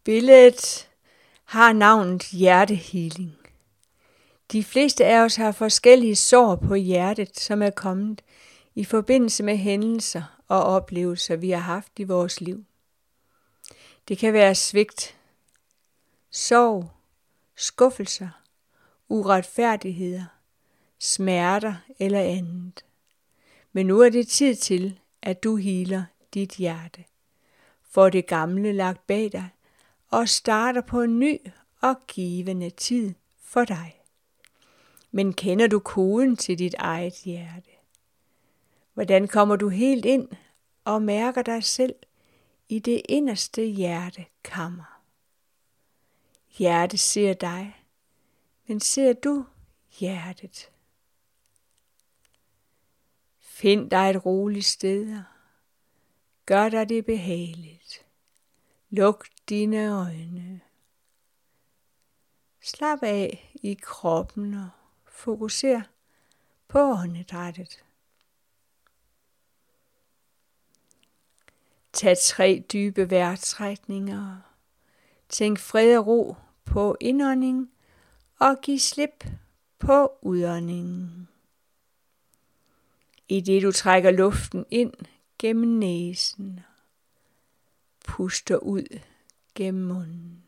Billedet har navnet hjertehealing. De fleste af os har forskellige sår på hjertet, som er kommet i forbindelse med hændelser og oplevelser, vi har haft i vores liv. Det kan være svigt, sorg, skuffelser, uretfærdigheder, smerter eller andet. Men nu er det tid til, at du healer dit hjerte. Får det gamle lagt bag dig og starter på en ny og givende tid for dig. Men kender du koden til dit eget hjerte? Hvordan kommer du helt ind og mærker dig selv i det inderste hjertekammer? Hjertet ser dig, men ser du hjertet? Find dig et roligt sted. Gør dig det behageligt. Luk dine øjne. Slap af i kroppen og fokuser på åndedrættet. Tag 3 dybe vejrtrækninger. Tænk fred og ro på indånding og giv slip på udåndingen. I det du trækker luften ind gennem næsen, puster ud gennem munden.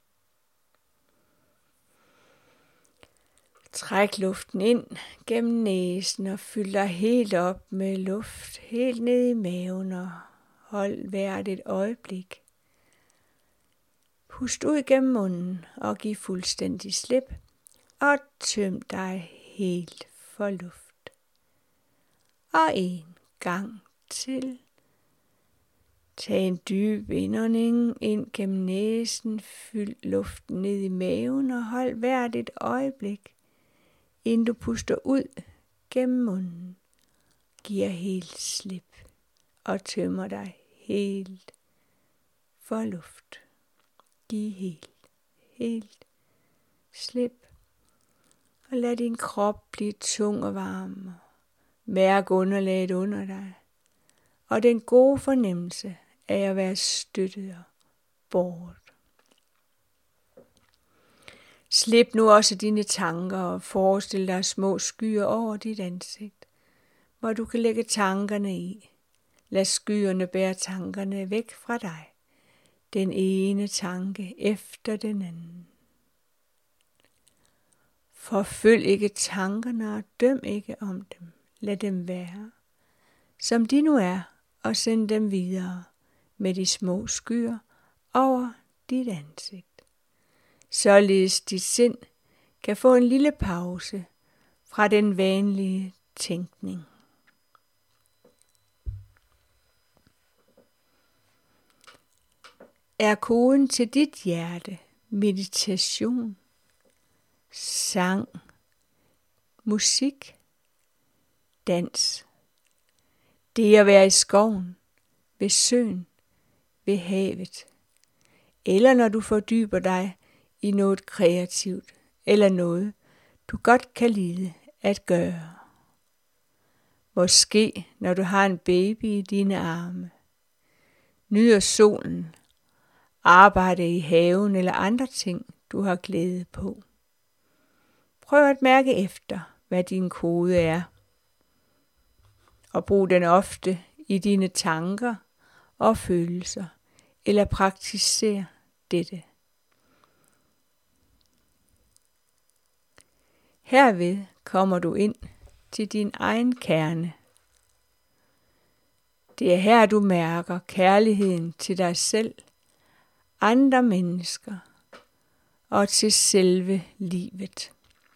Træk luften ind gennem næsen og fyld dig helt op med luft helt ned i maven og hold vejret et øjeblik. Pust ud gennem munden og giv fuldstændig slip og tøm dig helt for luft. Og en gang til. Tag en dyb indånding ind gennem næsen, fyld luften ned i maven og hold vejret et øjeblik, inden du puster ud gennem munden. Giver helt slip og tømmer dig helt for luft. Giv helt slip og lad din krop blive tung og varm. Mærk underlaget under dig og den gode fornemmelse af at være støttet og båret. Slip nu også dine tanker og forestil dig små skyer over dit ansigt, hvor du kan lægge tankerne i. Lad skyerne bære tankerne væk fra dig. Den ene tanke efter den anden. Forfølg ikke tankerne og døm ikke om dem. Lad dem være, som de nu er, og send dem videre med de små skyer over dit ansigt. Således dit sind kan få en lille pause fra den vanlige tænkning. Er koden til dit hjerte meditation, sang, musik, dans? Det at være i skoven, ved søen, ved havet, eller når du fordyber dig i noget kreativt, eller noget du godt kan lide at gøre. Måske når du har en baby i dine arme, nyder solen, arbejde i haven eller andre ting, du har glæde på. Prøv at mærke efter, hvad din kode er, og brug den ofte i dine tanker og følelser, eller praktiser dette. Herved kommer du ind til din egen kerne. Det er her, du mærker kærligheden til dig selv, andre mennesker og til selve livet.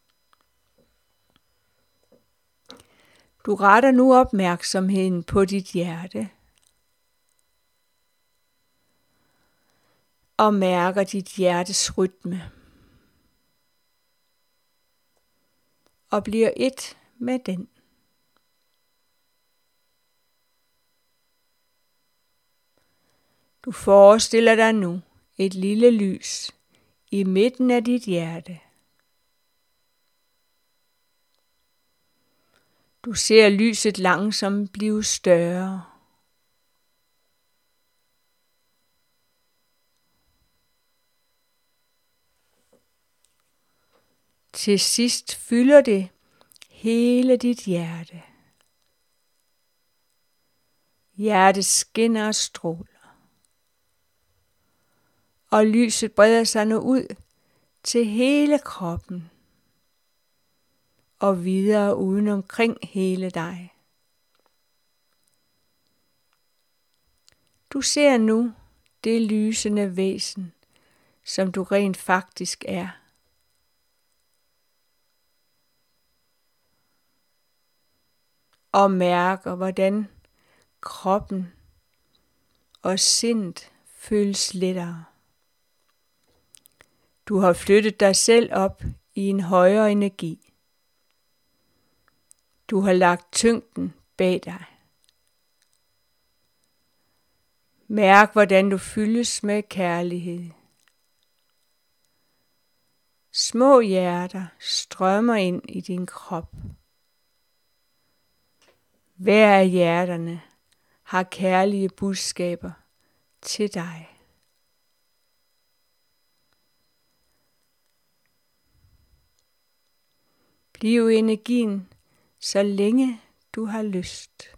Du retter nu opmærksomheden på dit hjerte og mærker dit hjertes rytme og bliver ét med den. Du forestiller dig nu et lille lys i midten af dit hjerte. Du ser lyset langsomt blive større. Til sidst fylder det hele dit hjerte. Hjertet skinner og stråler. Og lyset breder sig nu ud til hele kroppen og videre uden omkring hele dig. Du ser nu det lysende væsen, som du rent faktisk er. Og mærker, hvordan kroppen og sindet føles lettere. Du har flyttet dig selv op i en højere energi. Du har lagt tyngden bag dig. Mærk, hvordan du fyldes med kærlighed. Små hjerter strømmer ind i din krop. Hver af hjerterne har kærlige budskaber til dig. Bliv energien, så længe du har lyst.